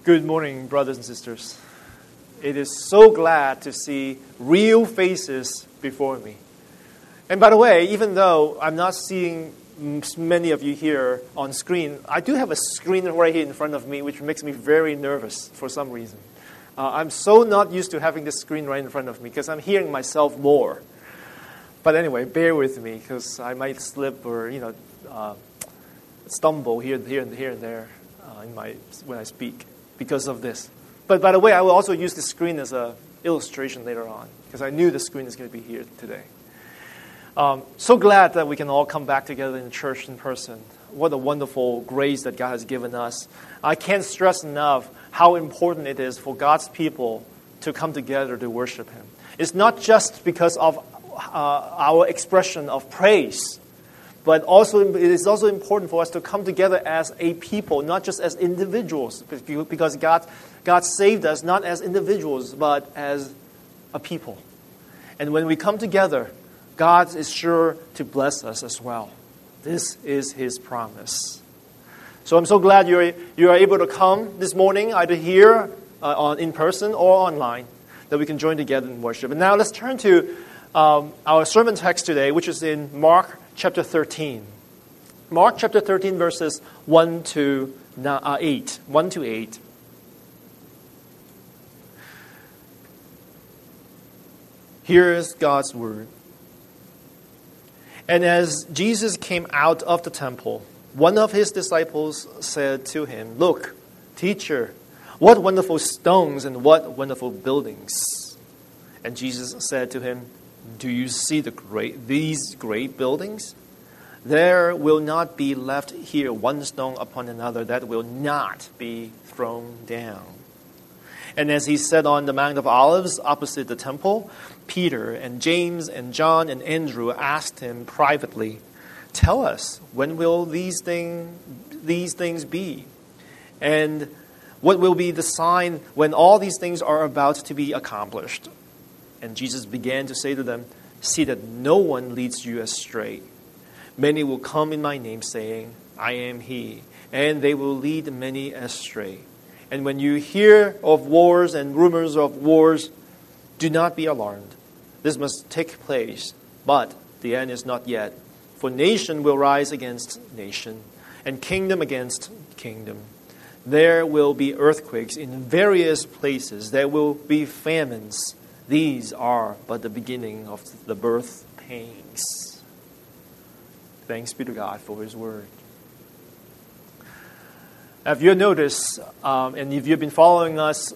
Good morning, brothers and sisters. It is so glad to see real faces before me. And by the way, even though I'm not seeing many of you here on screen, I do have a screen right here in front of me, which makes me very nervous for some reason. I'm so not used to having this screen right in front of me because I'm hearing myself more. But anyway, bear with me because I might slip or stumble here and there when I speak because of this. But by the way, I will also use the screen as an illustration later on because I knew the screen is going to be here today. So glad that we can all come back together in church in person. What a wonderful grace that God has given us. I can't stress enough how important it is for God's people to come together to worship Him. It's not just because of our expression of praise, but also it is also important for us to come together as a people, not just as individuals, because God saved us not as individuals, but as a people. And when we come together, God is sure to bless us as well. This is His promise. So I'm so glad you are able to come this morning, either here in person or online, that we can join together in worship. And now let's turn to our sermon text today, which is in Mark chapter 13. Mark chapter 13, verses 1 to 8. 1 to 8. Here is God's word. And as Jesus came out of the temple, one of His disciples said to Him, "Look, teacher, what wonderful stones and what wonderful buildings." And Jesus said to him, "Do you see these great buildings? There will not be left here one stone upon another that will not be thrown down." And as He sat on the Mount of Olives opposite the temple, Peter and James and John and Andrew asked Him privately, "Tell us, when will these things be? And what will be the sign when all these things are about to be accomplished?" And Jesus began to say to them, "See that no one leads you astray. Many will come in my name saying, 'I am He,' and they will lead many astray. And when you hear of wars and rumors of wars, do not be alarmed. This must take place, but the end is not yet. For nation will rise against nation, and kingdom against kingdom. There will be earthquakes in various places. There will be famines. These are but the beginning of the birth pains." Thanks be to God for His word. If you notice, and if you've been following us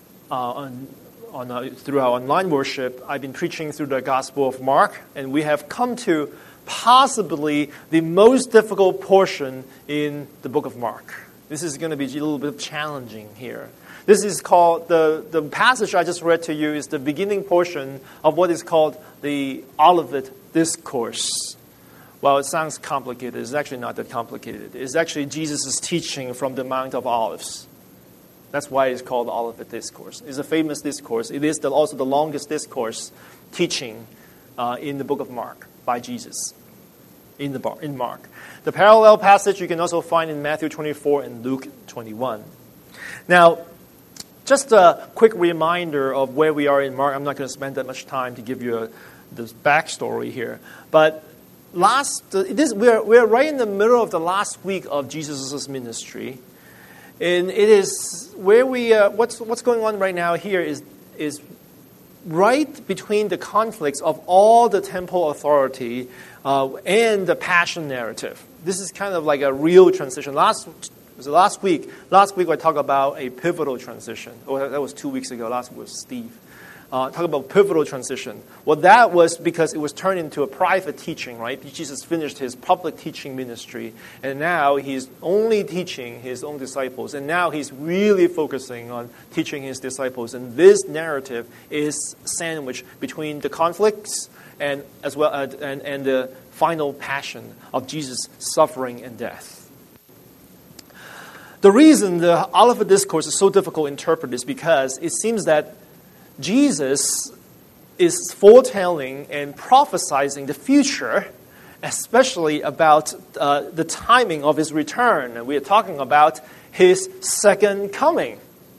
through our online worship, I've been preaching through the Gospel of Mark, and we have come to possibly the most difficult portion in the book of Mark. This is going to be a little bit challenging here. This is called, the passage I just read to you is the beginning portion of what is called the Olivet Discourse. Well, it sounds complicated. It's actually not that complicated. It's actually Jesus' teaching from the Mount of Olives. That's why it's called the Olivet Discourse. It's a famous discourse. It is also the longest discourse teaching in the book of Mark by Jesus in Mark. The parallel passage you can also find in Matthew 24 and Luke 21. Now, just a quick reminder of where we are in Mark. I'm not going to spend that much time to give you this backstory here. But we're right in the middle of the last week of Jesus' ministry. And it is where what's going on right now here is right between the conflicts of all the temple authority and the passion narrative. This is kind of like a real transition. Last week I talked about a pivotal transition. Oh, that was 2 weeks ago. Last week was Steve. Talk about pivotal transition. Well, that was because it was turned into a private teaching, right? Jesus finished His public teaching ministry, and now He's only teaching His own disciples, and now He's really focusing on teaching His disciples. And this narrative is sandwiched between the conflicts and as well and the final passion of Jesus' suffering and death. The reason the Olivet Discourse is so difficult to interpret is because it seems that Jesus is foretelling and prophesying the future, especially about the timing of His return. And we are talking about His second coming.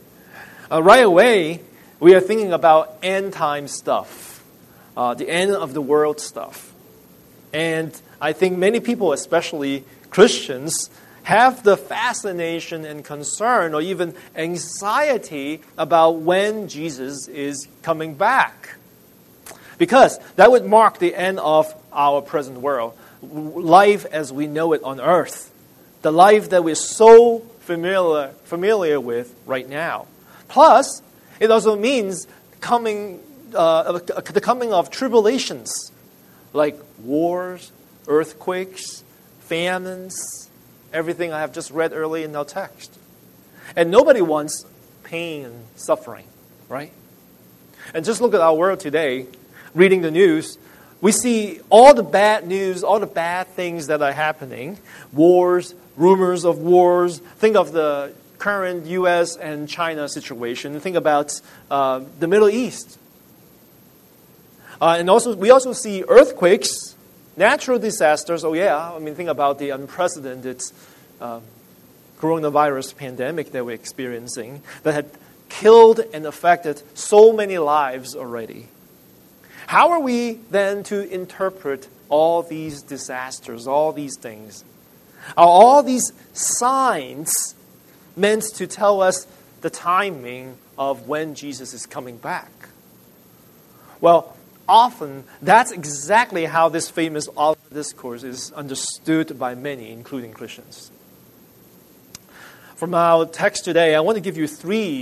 Right away, we are thinking about end-time stuff, the end of the world stuff. And I think many people, especially Christians, have the fascination and concern or even anxiety about when Jesus is coming back. Because that would mark the end of our present world, life as we know it on earth, the life that we're so familiar with right now. Plus, it also means the coming of tribulations, like wars, earthquakes, famines, everything I have just read earlier in our text. And nobody wants pain and suffering, right? And just look at our world today, reading the news, we see all the bad news, all the bad things that are happening, wars, rumors of wars. Think of the current U.S. and China situation. Think about the Middle East. And also, we also see earthquakes, natural disasters. Oh yeah, I mean, think about the unprecedented coronavirus pandemic that we're experiencing that had killed and affected so many lives already. How are we then to interpret all these disasters, all these things? Are all these signs meant to tell us the timing of when Jesus is coming back? Well, often that's exactly how this famous Olivet Discourse is understood by many, including Christians. From our text today, I want to give you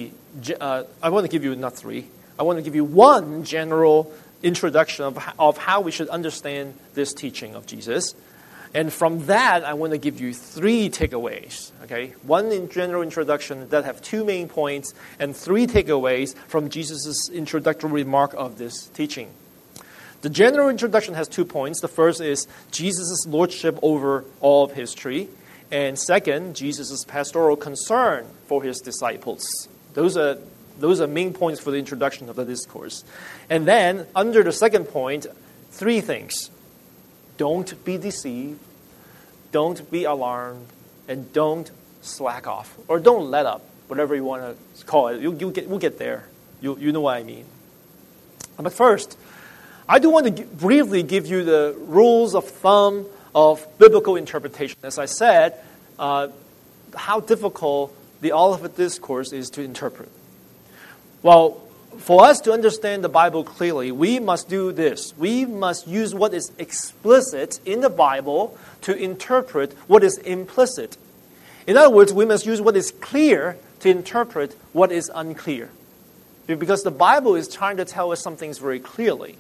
one general introduction of how we should understand this teaching of Jesus. And from that, I want to give you 3 takeaways. Okay, one general introduction that have 2 main points, and 3 takeaways from Jesus' introductory remark of this teaching. The general introduction has 2 points. The first is Jesus' lordship over all of history. And second, Jesus' pastoral concern for his disciples. Those are main points for the introduction of the discourse. And then, under the second point, 3 things. Don't be deceived, don't be alarmed, and don't slack off. Or don't let up, whatever you want to call it. We'll get there. You know what I mean. But first, I do want to briefly give you the rules of thumb of biblical interpretation. As I said, how difficult the Olivet Discourse is to interpret. Well, for us to understand the Bible clearly, we must do this. We must use what is explicit in the Bible to interpret what is implicit. In other words, we must use what is clear to interpret what is unclear. Because the Bible is trying to tell us some things very clearly.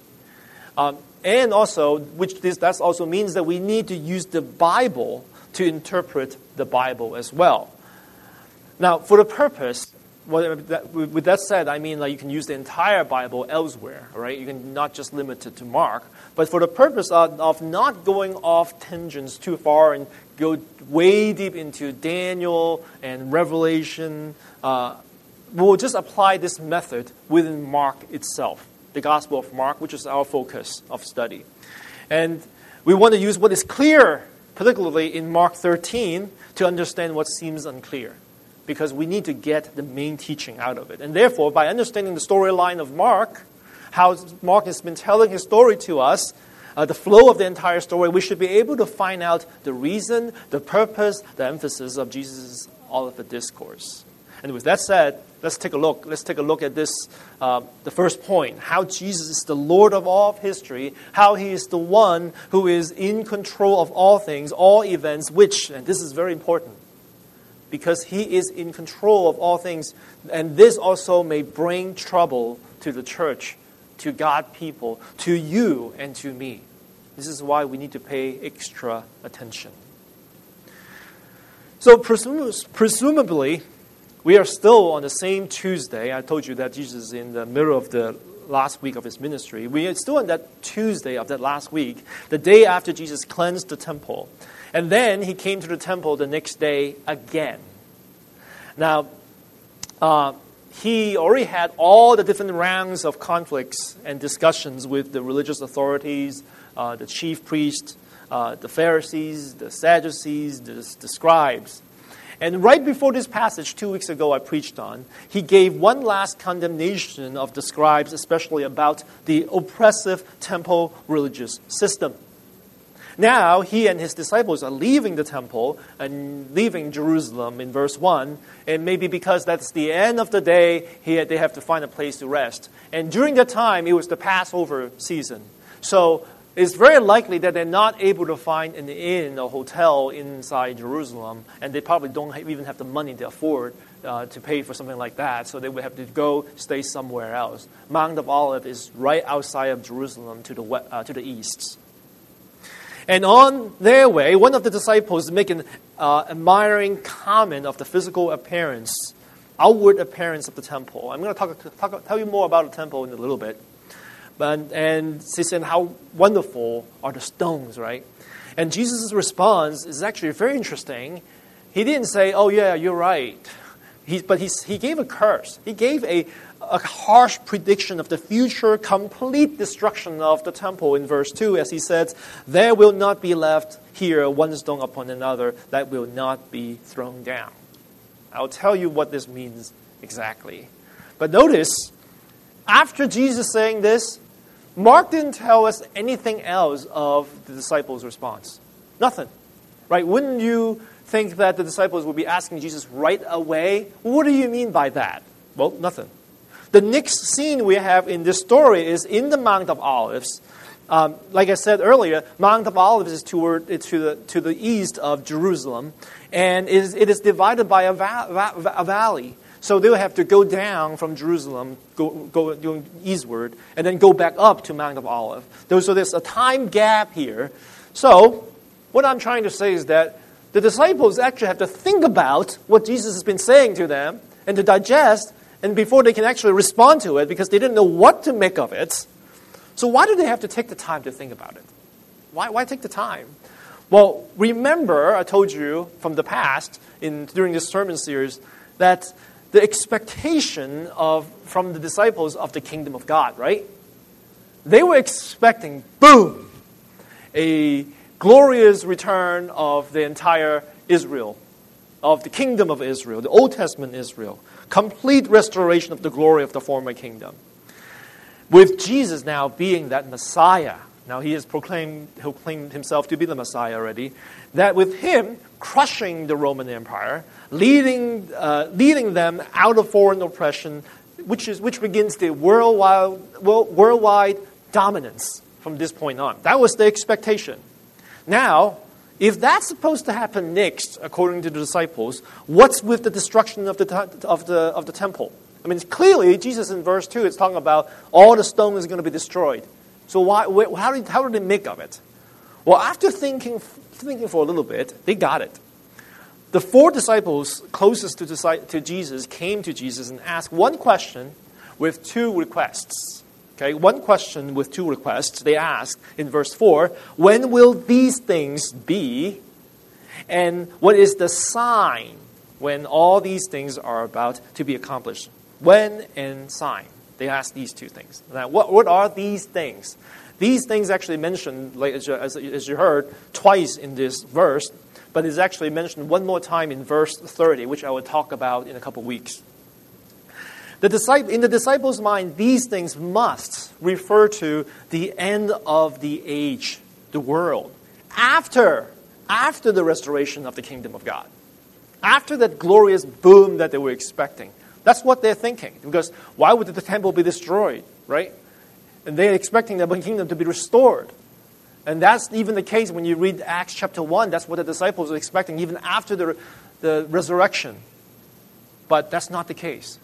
And also, that also means that we need to use the Bible to interpret the Bible as well. Now, for the purpose, with that said, I mean, like, you can use the entire Bible elsewhere, right? You can not just limit it to Mark. But for the purpose of not going off tangents too far and go way deep into Daniel and Revelation, we'll just apply this method within Mark itself, the Gospel of Mark, which is our focus of study. And we want to use what is clear, particularly in Mark 13, to understand what seems unclear, because we need to get the main teaching out of it. And therefore, by understanding the storyline of Mark, how Mark has been telling his story to us, the flow of the entire story, we should be able to find out the reason, the purpose, the emphasis of Jesus' Olivet Discourse. And with that said, let's take a look. Let's take a look at this, the first point, how Jesus is the Lord of all of history, how he is the one who is in control of all things, all events, which, and this is very important, because he is in control of all things, and this also may bring trouble to the church, to God's people, to you and to me. This is why we need to pay extra attention. So presumably, we are still on the same Tuesday. I told you that Jesus is in the middle of the last week of his ministry. We are still on that Tuesday of that last week, the day after Jesus cleansed the temple. And then he came to the temple the next day again. Now, he already had all the different rounds of conflicts and discussions with the religious authorities, the chief priests, the Pharisees, the Sadducees, the scribes. And right before this passage, 2 weeks ago I preached on, he gave one last condemnation of the scribes, especially about the oppressive temple religious system. Now, he and his disciples are leaving the temple and leaving Jerusalem in verse 1. And maybe because that's the end of the day, they have to find a place to rest. And during that time, it was the Passover season. So it's very likely that they're not able to find an inn or hotel inside Jerusalem. And they probably don't even have the money to afford to pay for something like that. So they would have to go stay somewhere else. Mount of Olives is right outside of Jerusalem to the east. And on their way, one of the disciples make an admiring comment of the physical appearance, outward appearance of the temple. I'm going to tell you more about the temple in a little bit. And he said, how wonderful are the stones, right? And Jesus' response is actually very interesting. He didn't say, oh yeah, you're right. But he gave a curse. He gave a harsh prediction of the future complete destruction of the temple in verse 2, as he says, there will not be left here one stone upon another that will not be thrown down. I'll tell you what this means exactly. But notice, after Jesus saying this, Mark didn't tell us anything else of the disciples' response. Nothing. Right? Wouldn't you think that the disciples would be asking Jesus right away, what do you mean by that? Well, nothing. The next scene we have in this story is in the Mount of Olives. Like I said earlier, Mount of Olives is to the east of Jerusalem, and it is divided by a valley. So they will have to go down from Jerusalem, going eastward, and then go back up to Mount of Olives. So there's a time gap here. So what I'm trying to say is that the disciples actually have to think about what Jesus has been saying to them and to digest, and before they can actually respond to it, because they didn't know what to make of it. So why do they have to take the time to think about it? Why take the time? Well, remember, I told you from the past, during this sermon series, that the expectation from the disciples of the kingdom of God, right? They were expecting, boom, a glorious return of the entire Israel, of the kingdom of Israel, the Old Testament Israel. Complete restoration of the glory of the former kingdom. With Jesus now being that Messiah, now he'll claim himself to be the Messiah already, that with him crushing the Roman Empire, leading them out of foreign oppression, which begins the worldwide dominance from this point on. That was the expectation. Now, if that's supposed to happen next, according to the disciples, what's with the destruction of the temple? I mean, clearly, Jesus in verse 2 is talking about all the stone is going to be destroyed. So how do they make of it? Well, after thinking for a little bit, they got it. The 4 disciples closest to Jesus came to Jesus and asked one question with 2 requests. Okay, one question with 2 requests. They asked in verse 4, when will these things be? And what is the sign when all these things are about to be accomplished? When and sign. They asked these 2 things. Now, what are these things? These things actually mentioned, like as you heard, twice in this verse, but it's actually mentioned one more time in verse 30, which I will talk about in a couple weeks. In the disciples' mind, these things must refer to the end of the age, the world, after the restoration of the kingdom of God, after that glorious boom that they were expecting. That's what they're thinking, because why would the temple be destroyed, right? And they're expecting the kingdom to be restored. And that's even the case when you read Acts chapter 1. That's what the disciples are expecting, even after the resurrection. But that's not the case.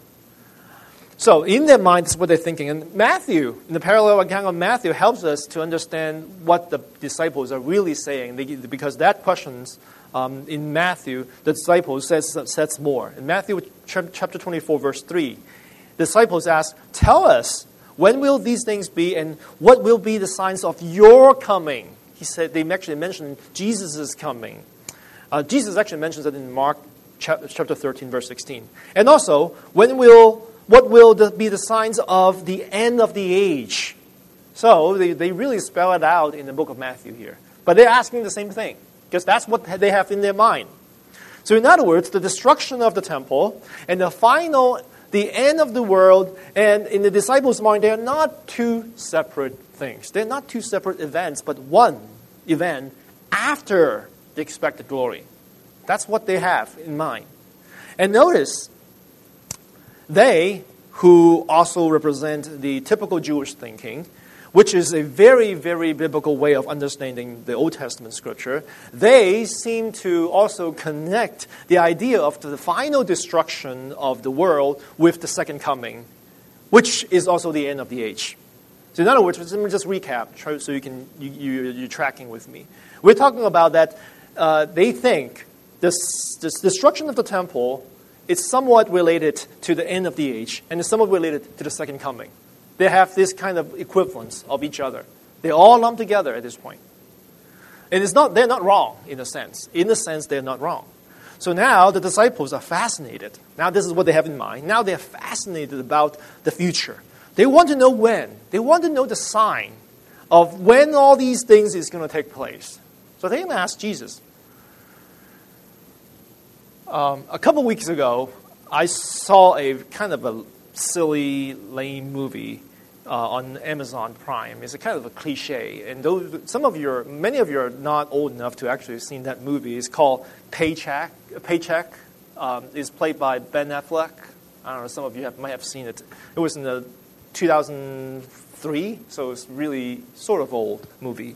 So in their mind, that's what they're thinking. And Matthew, in the parallel account of Matthew, helps us to understand what the disciples are really saying. Because that questions in Matthew, the disciples says more. In Matthew chapter 24, verse 3, the disciples ask, tell us, when will these things be, and what will be the signs of your coming? He said, they actually mentioned Jesus' coming. Jesus actually mentions it in Mark chapter 13, verse 16. And also, what will be the signs of the end of the age? So they really spell it out in the book of Matthew here. But they're asking the same thing, because that's what they have in their mind. So in other words, the destruction of the temple and the end of the world, and in the disciples' mind, they are not two separate things. They're not two separate events, but one event after the expected glory. That's what they have in mind. And notice, they, who also represent the typical Jewish thinking, which is a very, very biblical way of understanding the Old Testament scripture, they seem to also connect the idea of the final destruction of the world with the second coming, which is also the end of the age. So in other words, let me just recap so you're tracking with me. We're talking about that they think this destruction of the temple is somewhat related to the end of the age and is somewhat related to the second coming. They have this kind of equivalence of each other. They all lump together at this point. And they're not wrong in a sense. In a sense, they're not wrong. So now the disciples are fascinated. Now this is what they have in mind. Now they're fascinated about the future. They want to know when. They want to know the sign of when all these things is going to take place. So they ask Jesus. A couple weeks ago, I saw a kind of a silly, lame movie on Amazon Prime. It's a kind of a cliche, and many of you are not old enough to actually have seen that movie. It's called Paycheck. It's played by Ben Affleck. I don't know. Some of you might have seen it. It was in the 2003, so it's really sort of old movie.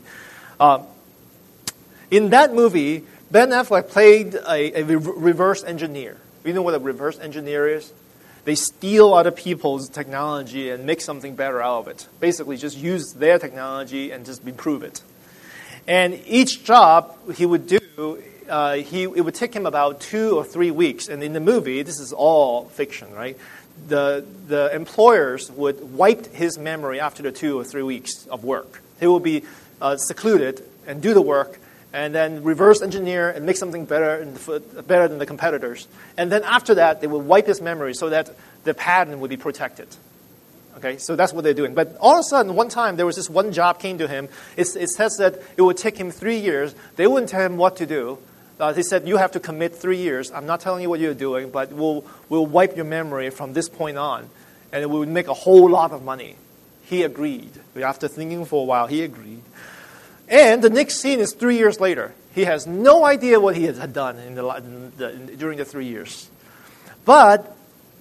In that movie, Ben Affleck played a reverse engineer. You know what a reverse engineer is? They steal other people's technology and make something better out of it. Basically, just use their technology and just improve it. And each job he would do, it would take him about 2 or 3 weeks. And in the movie, this is all fiction, right? The employers would wipe his memory after the 2 or 3 weeks of work. He will be secluded and do the work, and then reverse engineer and make something better than the competitors. And then after that, they will wipe his memory so that the patent would be protected. Okay, so that's what they're doing. But all of a sudden, one time, there was this one job came to him. It says that it would take him 3 years. They wouldn't tell him what to do. They said, you have to commit 3 years. I'm not telling you what you're doing, but we'll wipe your memory from this point on. And it would make a whole lot of money. He agreed. After thinking for a while, he agreed. And the next scene is 3 years later. He has no idea what he had done during the 3 years. But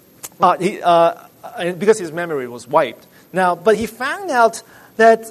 because his memory was wiped. But he found out that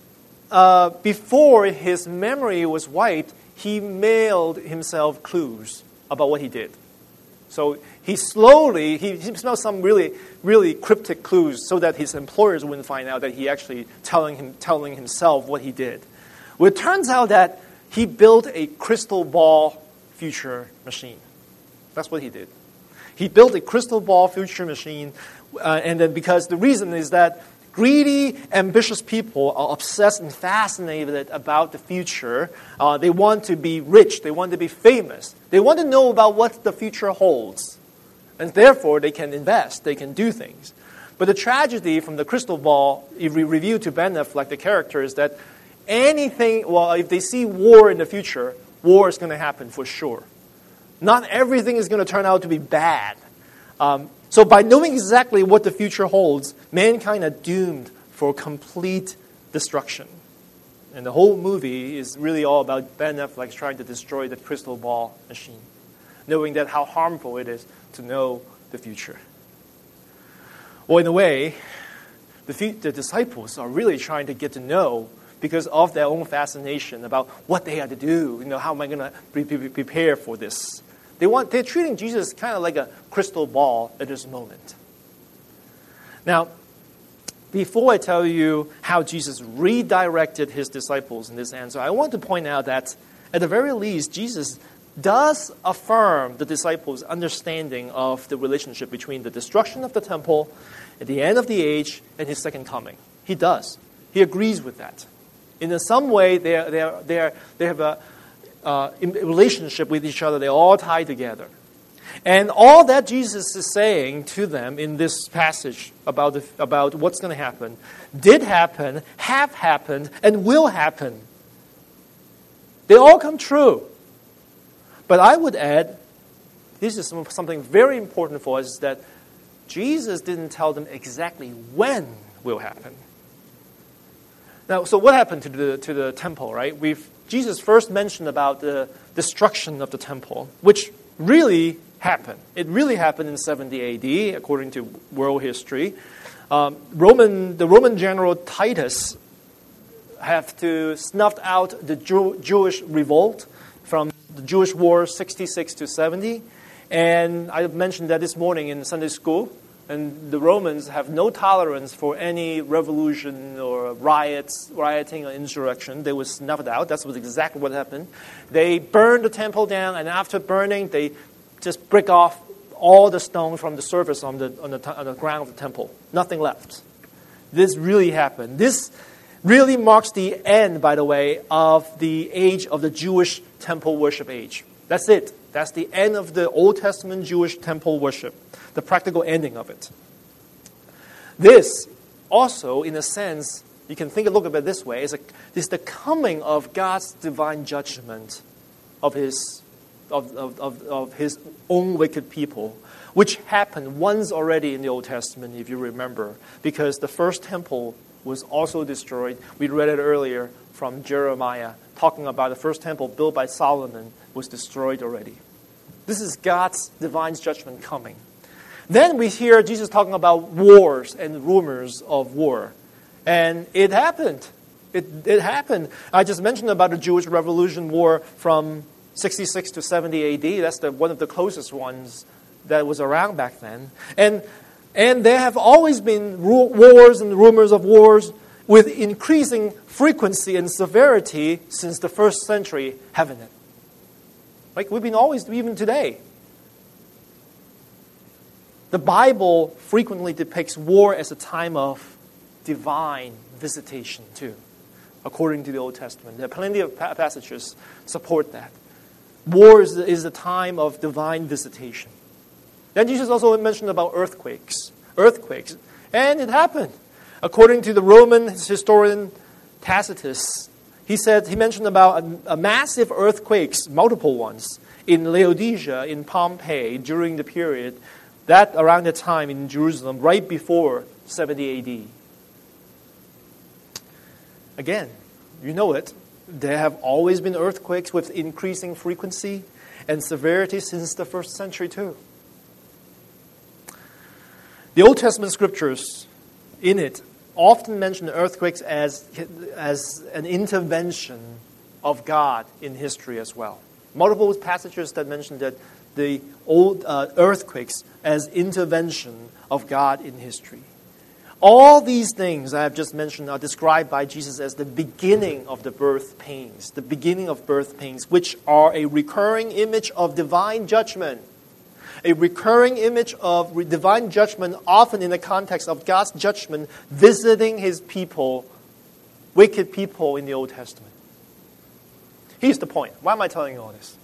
before his memory was wiped, he mailed himself clues about what he did. So he smelled some really, really cryptic clues so that his employers wouldn't find out that he actually telling himself what he did. Well, it turns out that he built a crystal ball future machine. That's what he did. He built a crystal ball future machine, and then because the reason is that greedy, ambitious people are obsessed and fascinated about the future. They want to be rich. They want to be famous. They want to know about what the future holds. And therefore, they can invest. They can do things. But the tragedy from the crystal ball, if we review to Ben Affleck, the character, is that if they see war in the future, war is going to happen for sure. Not everything is going to turn out to be bad. So by knowing exactly what the future holds, mankind are doomed for complete destruction. And the whole movie is really all about Ben Affleck trying to destroy the crystal ball machine, knowing that how harmful it is to know the future. Well, in a way, the disciples are really trying to get to know because of their own fascination about what they had to do. How am I going to prepare for this? They're treating Jesus kind of like a crystal ball at this moment. Now, before I tell you how Jesus redirected his disciples in this answer, I want to point out that at the very least, Jesus does affirm the disciples' understanding of the relationship between the destruction of the temple at the end of the age and his second coming. He does. He agrees with that. In some way, they have a relationship with each other. They're all tied together. And all that Jesus is saying to them in this passage about what's going to happen, did happen, have happened, and will happen. They all come true. But I would add, this is something very important for us, is that Jesus didn't tell them exactly when will happen. Now, so what happened to the temple, right? Jesus first mentioned about the destruction of the temple, which really happened. It really happened in 70 A.D., according to world history. The Roman general Titus have to snuff out the Jewish revolt from the Jewish War 66 to 70. And I mentioned that this morning in Sunday school. And the Romans have no tolerance for any revolution or rioting or insurrection. They would snuff it out. That's exactly what happened. They burned the temple down, and after burning, they just break off all the stone from the surface on the ground of the temple. Nothing left. This really happened. This really marks the end, by the way, of the age of the Jewish temple worship age. That's it. That's the end of the Old Testament Jewish temple worship, the practical ending of it. This also, in a sense, you can look at it this way, is the coming of God's divine judgment of his own wicked people, which happened once already in the Old Testament, if you remember, because the first temple was also destroyed. We read it earlier from Jeremiah, talking about the first temple built by Solomon was destroyed already. This is God's divine judgment coming. Then we hear Jesus talking about wars and rumors of war. And it happened. It happened. I just mentioned about the Jewish Revolution War from 66 to 70 A.D. That's one of the closest ones that was around back then. And there have always been wars and rumors of wars with increasing frequency and severity since the first century, haven't it? Like we've been always, even today. The Bible frequently depicts war as a time of divine visitation too, according to the Old Testament. There are plenty of passages support that. War is a time of divine visitation. Then Jesus also mentioned about earthquakes. And it happened. According to the Roman historian Tacitus, he mentioned about a massive earthquakes, multiple ones, in Laodicea, in Pompeii, during the period, that around the time in Jerusalem, right before 70 AD. Again, you know it. There have always been earthquakes with increasing frequency and severity since the first century too. The Old Testament scriptures in it often mention earthquakes as an intervention of God in history as well. Multiple passages that mention that the old earthquakes as intervention of God in history. All these things I have just mentioned are described by Jesus as the beginning of the birth pains, which are a recurring image of divine judgment. A recurring image of divine judgment, often in the context of God's judgment visiting his people, wicked people in the Old Testament. Here's the point. Why am I telling you all this?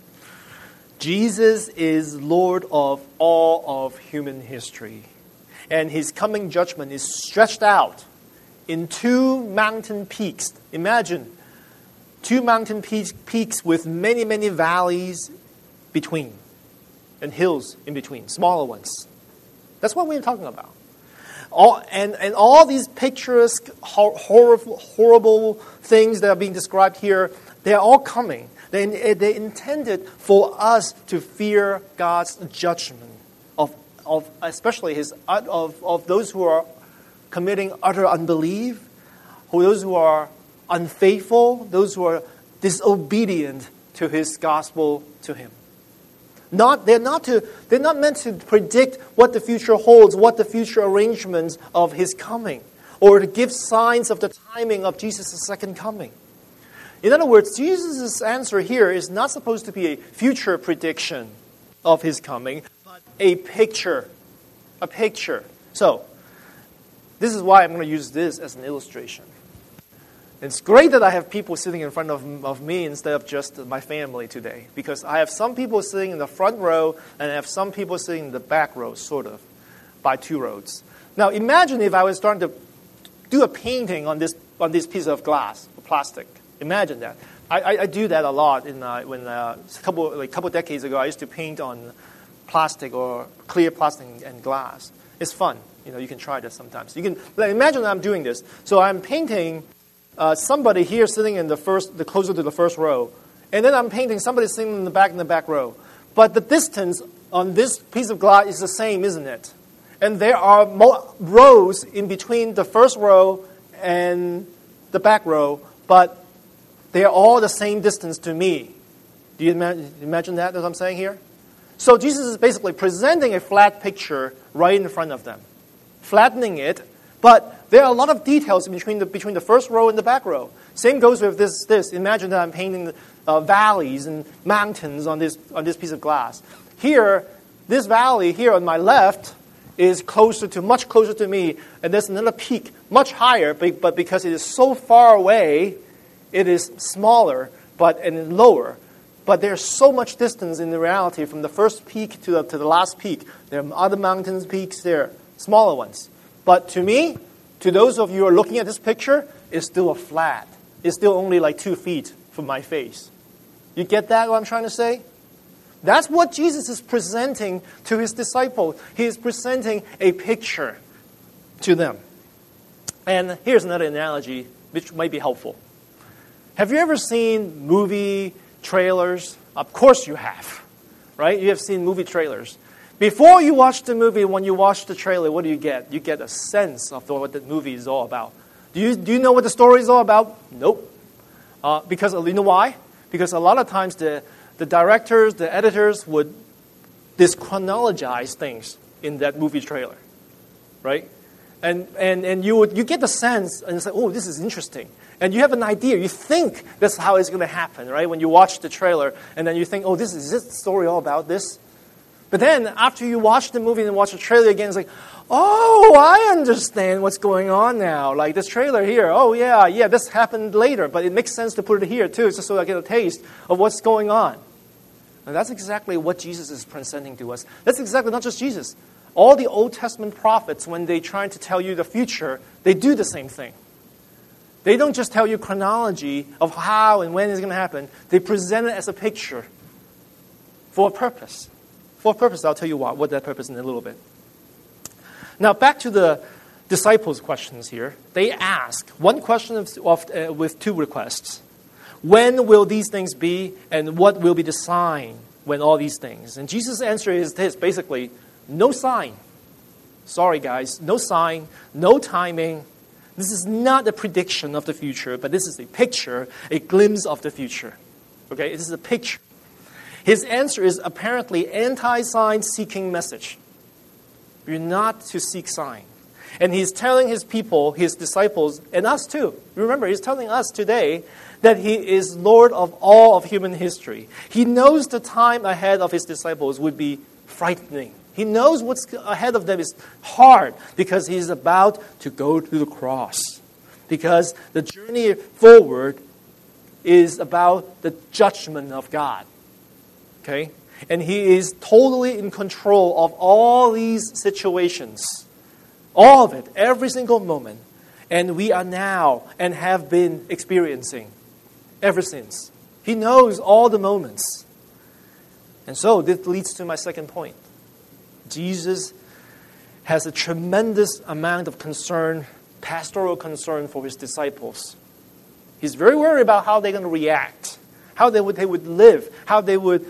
Jesus is Lord of all of human history. And his coming judgment is stretched out in two mountain peaks. Imagine two mountain peaks with many, many valleys between and hills in between, smaller ones. That's what we're talking about. All these picturesque, horrible things that are being described here, they're all coming. They're intended for us to fear God's judgment of especially of those who are committing utter unbelief, those who are unfaithful, those who are disobedient to his gospel to him. They're not meant to predict what the future holds, what the future arrangements of his coming, or to give signs of the timing of Jesus' second coming. In other words, Jesus' answer here is not supposed to be a future prediction of his coming, but a picture. A picture. So, this is why I'm going to use this as an illustration. It's great that I have people sitting in front of me instead of just my family today, because I have some people sitting in the front row and I have some people sitting in the back row, sort of, by two rows. Now, imagine if I was starting to do a painting on this piece of glass or plastic. Imagine that. I do that a lot. When a couple decades ago, I used to paint on plastic or clear plastic and glass. It's fun. You can try this sometimes. You can imagine I'm doing this. So I'm painting somebody here sitting in the closer to the first row, and then I'm painting somebody sitting in the back row. But the distance on this piece of glass is the same, isn't it? And there are rows in between the first row and the back row, but they are all the same distance to me. Do you imagine that, what I'm saying here? So Jesus is basically presenting a flat picture right in front of them, flattening it, but there are a lot of details between the first row and the back row. Same goes with this. Imagine that I'm painting valleys and mountains on this piece of glass. Here, this valley here on my left is much closer to me, and there's another peak much higher, but because it is so far away, it is smaller and lower. But there's so much distance in the reality from the first peak to the last peak. There are other mountains peaks there, smaller ones. But to me, to those of you who are looking at this picture, it's still a flat. It's still only like 2 feet from my face. You get that, what I'm trying to say? That's what Jesus is presenting to his disciples. He is presenting a picture to them. And here's another analogy which might be helpful. Have you ever seen movie trailers? Of course you have, right? You have seen movie trailers. Before you watch the movie, when you watch the trailer, what do you get? You get a sense of what the movie is all about. Do you know what the story is all about? Nope. Because you know why? Because a lot of times the directors, the editors would chronologize things in that movie trailer, right? And you get the sense and say, oh, this is interesting. And you have an idea. You think that's how it's going to happen, right? When you watch the trailer, and then you think, oh, is this story all about this? But then after you watch the movie and watch the trailer again, it's like, oh, I understand what's going on now. Like this trailer here, oh, yeah, this happened later. But it makes sense to put it here, too, just so I get a taste of what's going on. And that's exactly what Jesus is presenting to us. That's exactly not just Jesus. All the Old Testament prophets, when they try to tell you the future, they do the same thing. They don't just tell you chronology of how and when it's going to happen. They present it as a picture for a purpose. For a purpose, I'll tell you what that purpose is in a little bit. Now, back to the disciples' questions here. They ask one question with 2 requests. When will these things be, and what will be the sign when all these things? And Jesus' answer is this, basically, no sign. Sorry, guys, no sign, no timing. This is not a prediction of the future, but this is a picture, a glimpse of the future. Okay, this is a picture. His answer is apparently anti-sign seeking message. You're not to seek sign. And he's telling his people, his disciples, and us too. Remember, he's telling us today that he is Lord of all of human history. He knows the time ahead of his disciples would be frightening. He knows what's ahead of them is hard because he's about to go to the cross. Because the journey forward is about the judgment of God. Okay? And he is totally in control of all these situations. All of it, every single moment. And we are now and have been experiencing ever since. He knows all the moments. And so this leads to my second point. Jesus has a tremendous amount of concern, pastoral concern for his disciples. He's very worried about how they're going to react, how they would live, how they would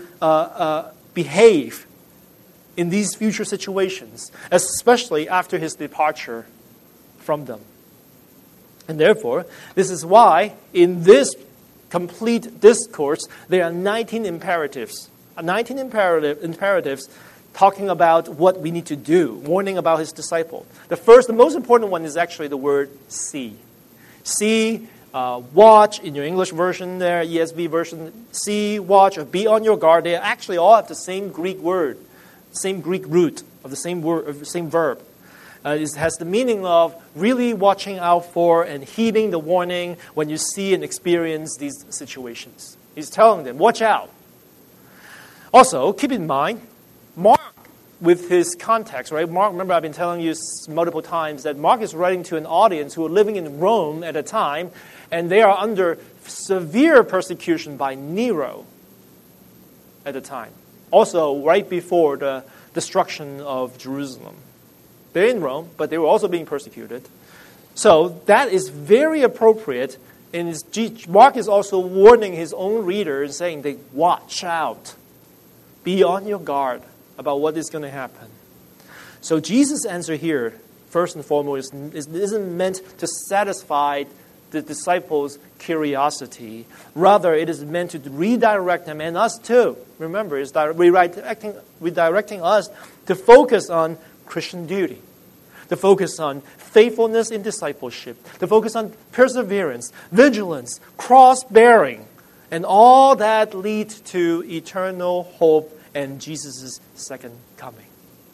behave in these future situations, especially after his departure from them. And therefore, this is why in this complete discourse, there are 19 imperatives. 19 imperatives talking about what we need to do, warning about his disciple. The most important one is actually the word see. See, watch in your English version there, ESV version. See, watch, or be on your guard. They actually all have the same Greek word, same Greek root of the same word, same verb. It has the meaning of really watching out for and heeding the warning when you see and experience these situations. He's telling them, watch out. Also, keep in mind, Mark with his context, right? Mark, remember I've been telling you multiple times that Mark is writing to an audience who are living in Rome at a time, and they are under severe persecution by Nero at the time. Also, right before the destruction of Jerusalem. They're in Rome, but they were also being persecuted. So that is very appropriate. And Mark is also warning his own readers, saying, watch out. Be on your guard about what is going to happen. So Jesus' answer here, first and foremost, isn't meant to satisfy the disciples' curiosity. Rather, it is meant to redirect them, and us too. Remember, it's redirecting us to focus on Christian duty, to focus on faithfulness in discipleship, to focus on perseverance, vigilance, cross-bearing, and all that leads to eternal hope and Jesus' second coming.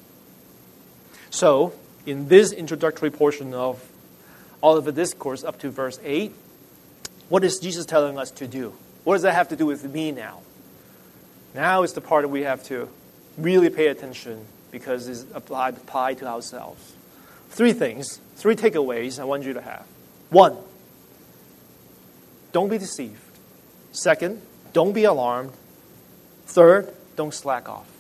So, in this introductory portion of Olivet Discourse up to verse 8, what is Jesus telling us to do? What does that have to do with me now? Now is the part that we have to really pay attention because it's applied to ourselves. Three things, three takeaways I want you to have. One, don't be deceived. Second, don't be alarmed. Third, don't slack off.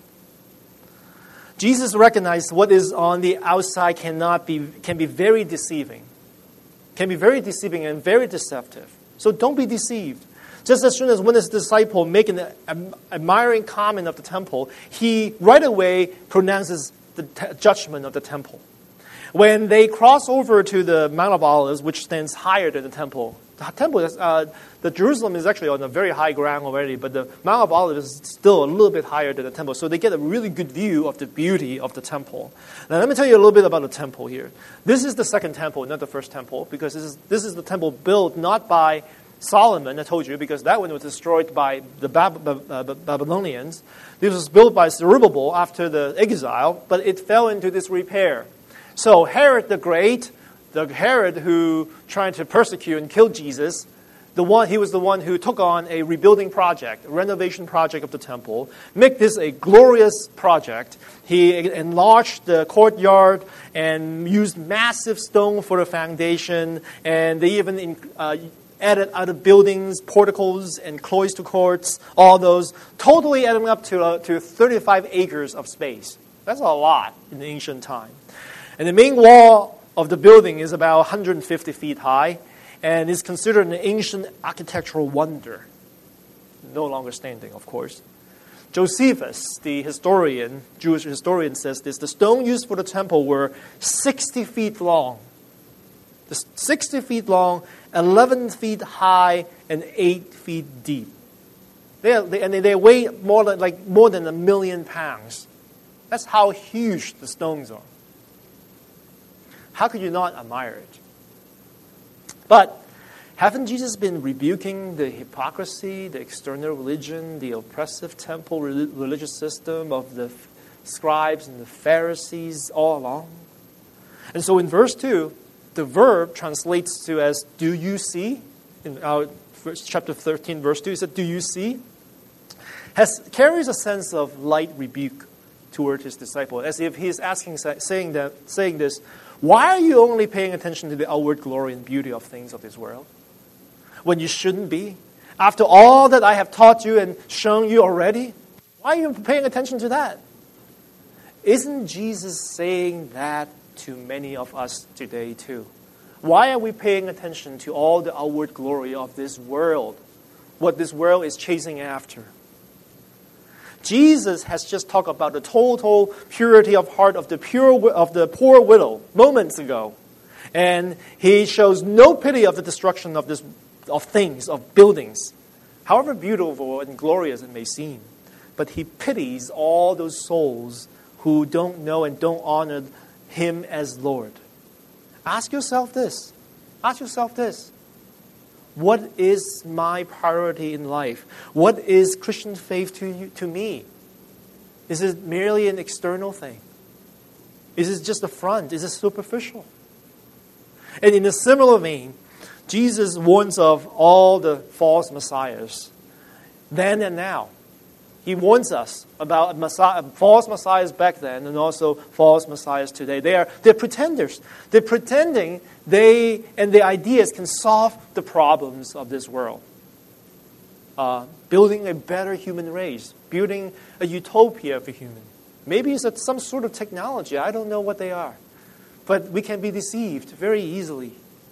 Jesus recognized what is on the outside can be very deceiving. Can be very deceiving and very deceptive. So don't be deceived. Just as soon as when his disciple make an admiring comment of the temple, he right away pronounces the judgment of the temple. When they cross over to the Mount of Olives, which stands higher than the temple the Jerusalem is actually on a very high ground already, but the Mount of Olives is still a little bit higher than the temple. So they get a really good view of the beauty of the temple. Now let me tell you a little bit about the temple here. This is the second temple, not the first temple, because this is the temple built not by Solomon, I told you, because that one was destroyed by the Babylonians. This was built by Zerubbabel after the exile, but it fell into disrepair. So Herod the Great, the Herod who tried to persecute and kill Jesus, he was the one who took on a rebuilding project, a renovation project of the temple, make this a glorious project. He enlarged the courtyard and used massive stone for the foundation, and they even added other buildings, porticos, and cloister courts, all those, totally adding up to 35 acres of space. That's a lot in the ancient time. And the main wall of the building is about 150 feet high, and is considered an ancient architectural wonder. No longer standing, of course. Josephus, the historian, Jewish historian, says this: the stone used for the temple were 60 feet long. 60 feet long, 11 feet high, and 8 feet deep. They weigh more than 1 million pounds. That's how huge the stones are. How could you not admire it? But haven't Jesus been rebuking the hypocrisy, the external religion, the oppressive temple religious system of the scribes and the Pharisees all along? And so in verse 2, the verb translates to as, do you see? In our chapter 13, verse 2, it said, do you see? Carries a sense of light rebuke toward his disciple, as if he is saying this, why are you only paying attention to the outward glory and beauty of things of this world when you shouldn't be? After all that I have taught you and shown you already, why are you paying attention to that? Isn't Jesus saying that to many of us today too? Why are we paying attention to all the outward glory of this world, what this world is chasing after? Jesus has just talked about the total purity of heart of the poor widow moments ago, and he shows no pity of the destruction of things, of buildings, however beautiful and glorious it may seem. But he pities all those souls who don't know and don't honor him as Lord. Ask yourself this. What is my priority in life? What is Christian faith to me? Is it merely an external thing? Is it just a front? Is it superficial? And in a similar vein, Jesus warns of all the false messiahs, then and now. He warns us about false messiahs back then and also false messiahs today. They're pretenders. They're pretending they and their ideas can solve the problems of this world. Building a better human race, building a utopia for humans. Maybe it's some sort of technology. I don't know what they are. But we can be deceived very easily.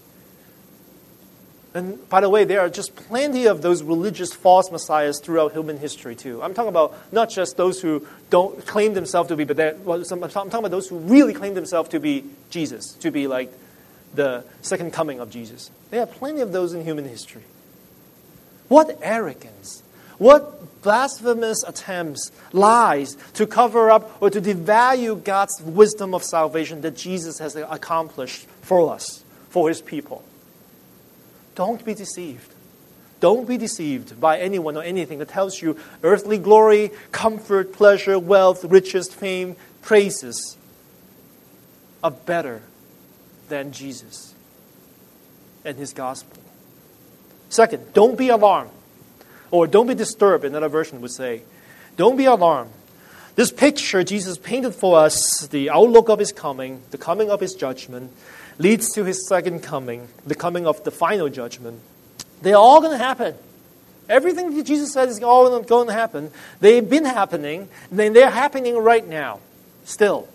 And by the way, there are just plenty of those religious false messiahs throughout human history too. I'm talking about not just those who don't claim themselves to be, but I'm talking about those who really claim themselves to be Jesus, to be like the second coming of Jesus. There are plenty of those in human history. What arrogance, what blasphemous attempts, lies to cover up or to devalue God's wisdom of salvation that Jesus has accomplished for us, for His people. Don't be deceived. Don't be deceived by anyone or anything that tells you earthly glory, comfort, pleasure, wealth, riches, fame, praises are better than Jesus and His gospel. Second, don't be alarmed. Or don't be disturbed, another version would say. Don't be alarmed. This picture Jesus painted for us, the outlook of His coming, the coming of His judgment, leads to His second coming, the coming of the final judgment. They're all going to happen. Everything that Jesus said is all going to happen. They've been happening, and they're happening right now, still.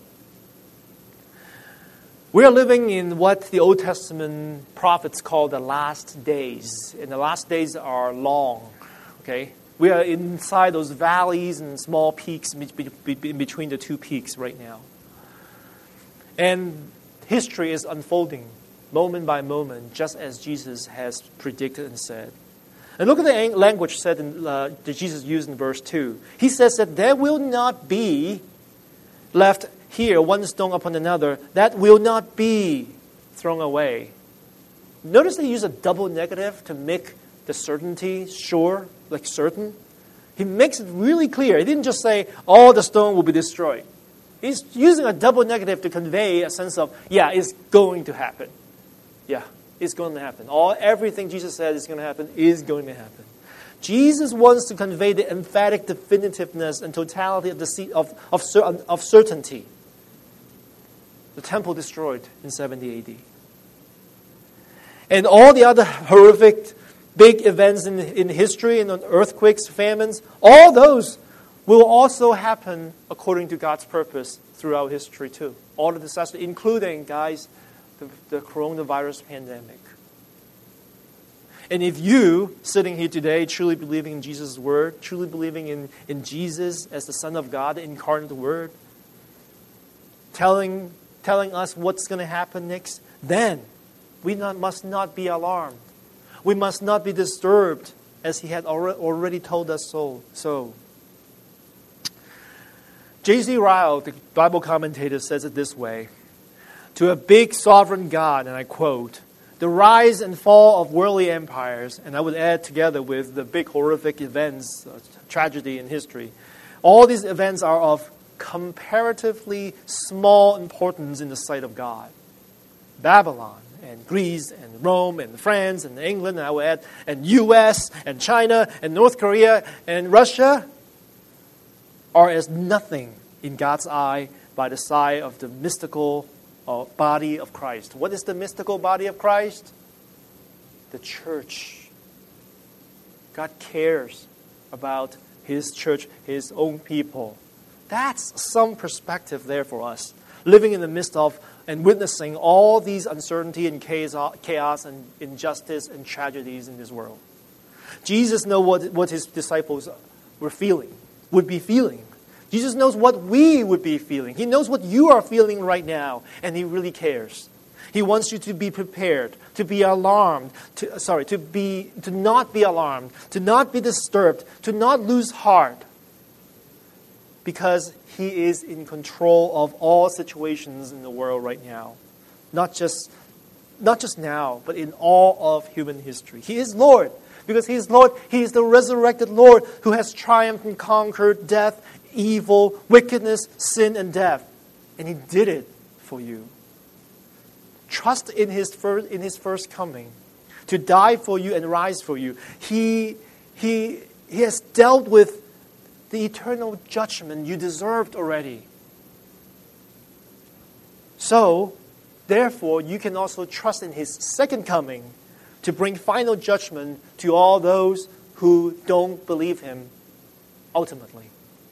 We are living in what the Old Testament prophets call the last days. And the last days are long. Okay? We are inside those valleys and small peaks in between the two peaks right now. And history is unfolding moment by moment, just as Jesus has predicted and said. And look at the language said that Jesus used in verse 2. He says that there will not be left here one stone upon another that will not be thrown away. Notice they use a double negative to make the certainty sure, like certain. He makes it really clear. He didn't just say all the stone will be destroyed. He's using a double negative to convey a sense of, yeah, it's going to happen. Yeah, it's going to happen. Everything Jesus said is going to happen is going to happen. Jesus wants to convey the emphatic definitiveness and totality of certainty. The temple destroyed in 70 AD. And all the other horrific big events in history, and earthquakes, famines, all those will also happen according to God's purpose throughout history too. All the disasters, including, guys, the coronavirus pandemic. And if you, sitting here today, truly believing in Jesus' word, truly believing in Jesus as the Son of God, the incarnate Word, telling us what's going to happen next, then we must not be alarmed. We must not be disturbed, as He had already told us so. J.C. Ryle, the Bible commentator, says it this way: to a big sovereign God, and I quote, the rise and fall of worldly empires, and I would add together with the big horrific events, tragedy in history, all these events are of comparatively small importance in the sight of God. Babylon and Greece and Rome and France and England, and I would add, and U.S. and China and North Korea and Russia are as nothing in God's eye by the side of the mystical body of Christ. What is the mystical body of Christ? The church. God cares about His church, His own people. That's some perspective there for us, living in the midst of and witnessing all these uncertainty and chaos and injustice and tragedies in this world. Jesus knows what His disciples would be feeling. Jesus knows what we would be feeling. He knows what you are feeling right now, and He really cares. He wants you to be prepared, to be alarmed, to not be alarmed, to not be disturbed, to not lose heart, because He is in control of all situations in the world right now. Not just now, but in all of human history. He is Lord. Because He is Lord, He is the resurrected Lord who has triumphed and conquered death, evil, wickedness, sin, and death. And He did it for you. Trust in His first coming to die for you and rise for you. He has dealt with the eternal judgment you deserved already. So, therefore, you can also trust in His second coming to bring final judgment to all those who don't believe Him ultimately.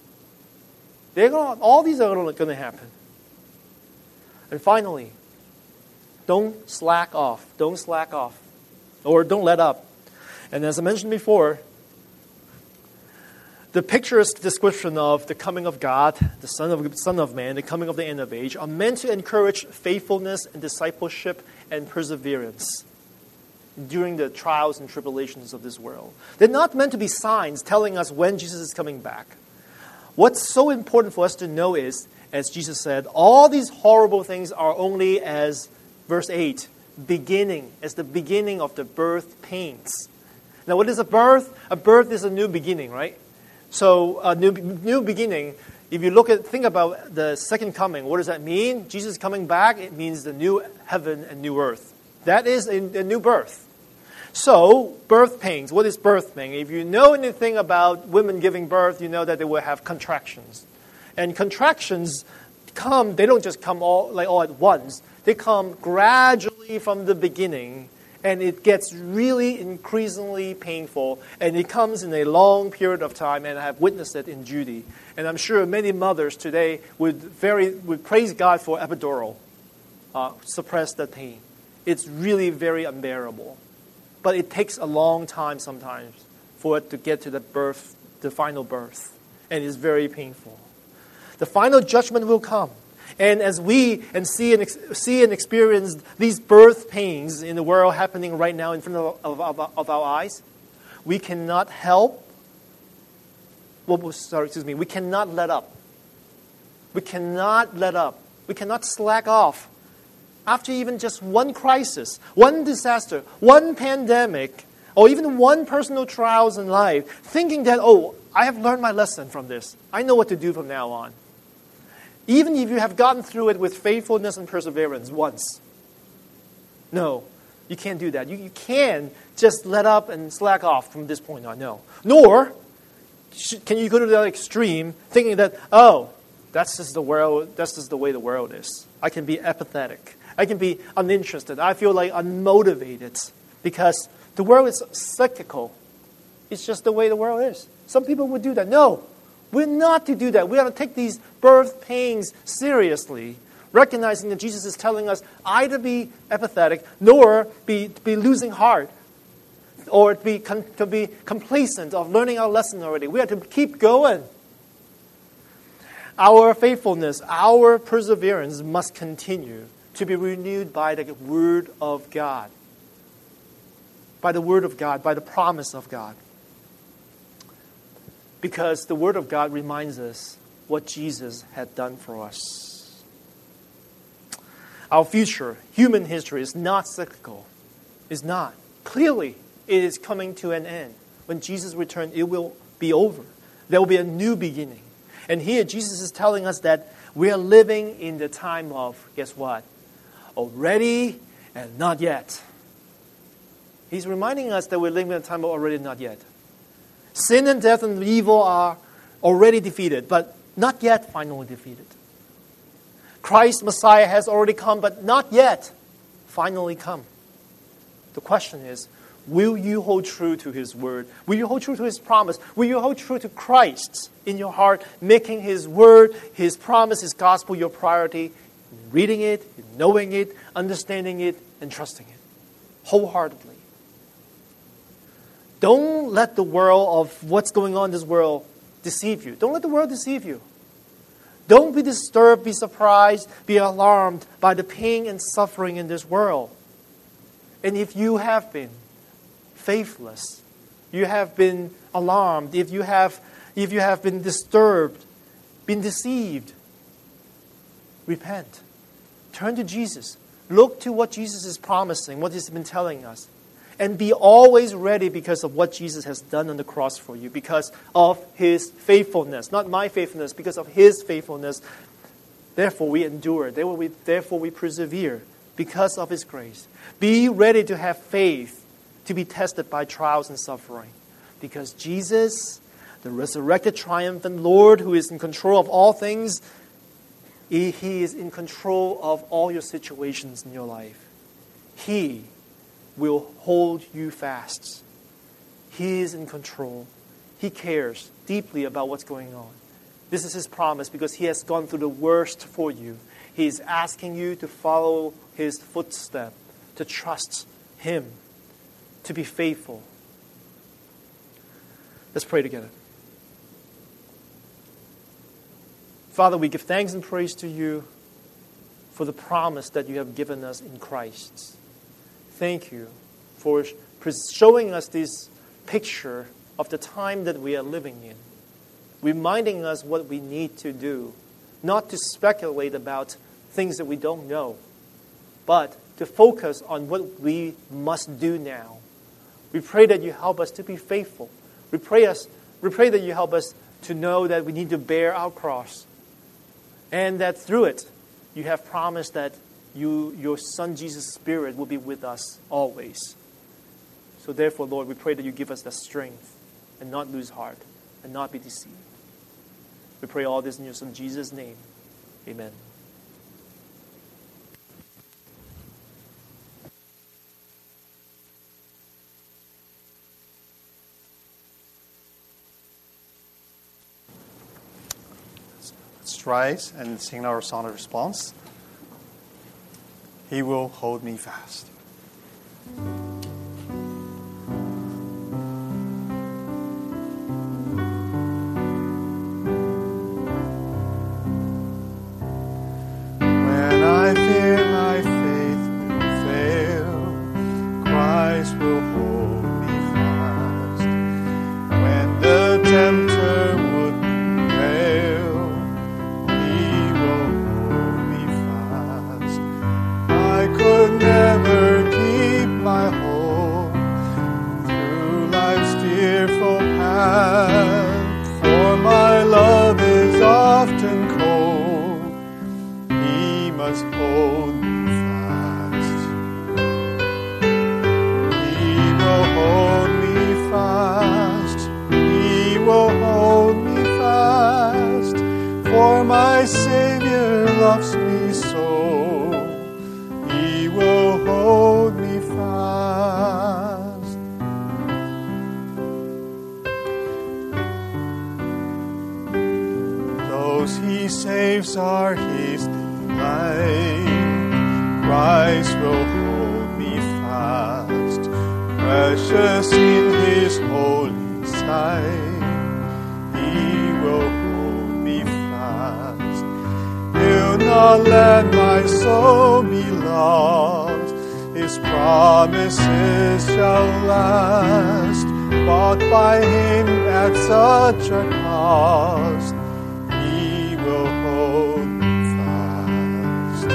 All these are going to happen. And finally, don't slack off. Don't slack off. Or don't let up. And as I mentioned before, the picturesque description of the coming of God, the Son of Man, the coming of the end of age, are meant to encourage faithfulness and discipleship and perseverance during the trials and tribulations of this world. They're not meant to be signs telling us when Jesus is coming back. What's so important for us to know is, as Jesus said, all these horrible things are only, as verse 8, beginning, as the beginning of the birth pains. Now, what is a birth? A birth is a new beginning, right? So, a new beginning, if you think about the second coming, what does that mean? Jesus coming back, it means the new heaven and new earth. That is a new birth. So, birth pains. What is birth pain? If you know anything about women giving birth, you know that they will have contractions. And contractions they don't just come all at once. They come gradually from the beginning, and it gets really increasingly painful, and it comes in a long period of time, and I have witnessed it in Judy. And I'm sure many mothers today would praise God for epidural, suppress that pain. It's really very unbearable. But it takes a long time sometimes for it to get to the final birth. And it's very painful. The final judgment will come. And as we see and experience these birth pains in the world happening right now in front of our eyes, we cannot we cannot let up. We cannot let up. We cannot slack off. After even just one crisis, one disaster, one pandemic, or even one personal trials in life, thinking that, I have learned my lesson from this. I know what to do from now on. Even if you have gotten through it with faithfulness and perseverance once. No, you can't do that. You can't just let up and slack off from this point on. No. Nor can you go to the extreme thinking that, that's just the world. That's just the way the world is. I can be apathetic. I can be uninterested. I feel like unmotivated because the world is cyclical. It's just the way the world is. Some people would do that. No, we're not to do that. We have to take these birth pains seriously, recognizing that Jesus is telling us either be apathetic nor be losing heart or to be complacent of learning our lesson already. We have to keep going. Our faithfulness, our perseverance must continue to be renewed by the Word of God. By the Word of God, by the promise of God. Because the Word of God reminds us what Jesus had done for us. Our future, human history, is not cyclical. It's not. Clearly, it is coming to an end. When Jesus returns, it will be over. There will be a new beginning. And here, Jesus is telling us that we are living in the time of, guess what? Already and not yet. He's reminding us that we're living in a time of already and not yet. Sin and death and evil are already defeated, but not yet finally defeated. Christ, Messiah, has already come, but not yet finally come. The question is, will you hold true to His Word? Will you hold true to His promise? Will you hold true to Christ in your heart, making His Word, His promise, His gospel your priority, reading it, knowing it, understanding it, and trusting it wholeheartedly? Don't let the world of what's going on in this world deceive you. Don't let the world deceive you. Don't be disturbed, be surprised, be alarmed by the pain and suffering in this world. And if you have been faithless, you have been alarmed, if you have been disturbed, been deceived, repent. Turn to Jesus. Look to what Jesus is promising, what He's been telling us. And be always ready because of what Jesus has done on the cross for you, because of His faithfulness. Not my faithfulness, because of His faithfulness. Therefore we endure. Therefore we persevere because of His grace. Be ready to have faith to be tested by trials and suffering. Because Jesus, the resurrected, triumphant Lord who is in control of all things. He is in control of all your situations in your life. He will hold you fast. He is in control. He cares deeply about what's going on. This is His promise because He has gone through the worst for you. He is asking you to follow His footstep, to trust Him, to be faithful. Let's pray together. Father, we give thanks and praise to You for the promise that You have given us in Christ. Thank You for showing us this picture of the time that we are living in, reminding us what we need to do, not to speculate about things that we don't know, but to focus on what we must do now. We pray that You help us to be faithful. We pray that You help us to know that we need to bear our cross, and that through it, You have promised that Your Son Jesus' Spirit will be with us always. So therefore, Lord, we pray that You give us the strength and not lose heart and not be deceived. We pray all this in Your Son Jesus' name. Amen. Let's rise and sing our song of response. He will hold me fast. When I fear my faith will fail, Christ will hold me fast. When the tempter would prevail, He will hold me fast. I could never keep my hold through life's fearful path, for my love is often cold. He must hold me fast. He will hold me fast. He will hold me fast, for my Savior loves me so. He will hold me fast. Those He saves are His delight. Christ will hold me fast, precious in His holy sight. He will hold me fast. He'll not let my soul be lost. His promises shall last, bought by Him at such a cost. He will hold me fast.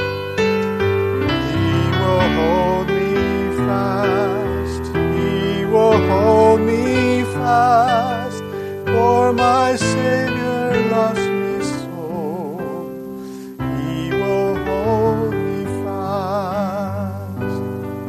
He will hold me fast. He will hold me fast, for my Savior loves me so. He will hold me fast.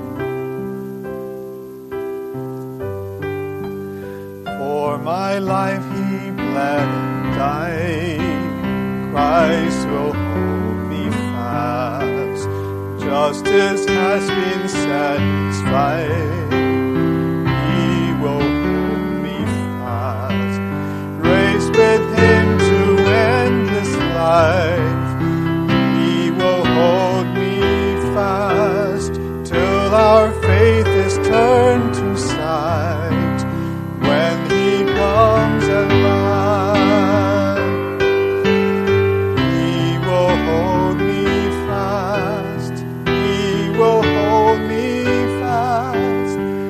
For my life He bled and died. Christ will hold me fast. Justice has been satisfied. He will hold me fast. Raised with Him to endless life. He will hold me fast till our faith is turned to sight. When He comes at last, He will hold me fast. He will hold me fast,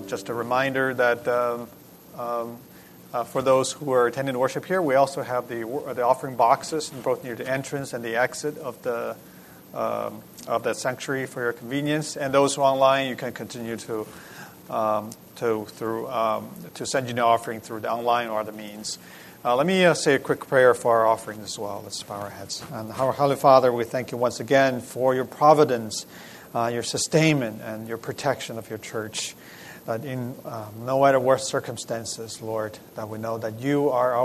just a reminder that for those who are attending worship here, we also have the offering boxes both near the entrance and the exit of the sanctuary for your convenience. And those who are online, you can continue to send you an offering through the online or other means. Let me say a quick prayer for our offering as well. Let's bow our heads. And our Holy Father, we thank you once again for your providence, your sustainment, and your protection of your church. That in no matter what circumstances, Lord, that we know that you are our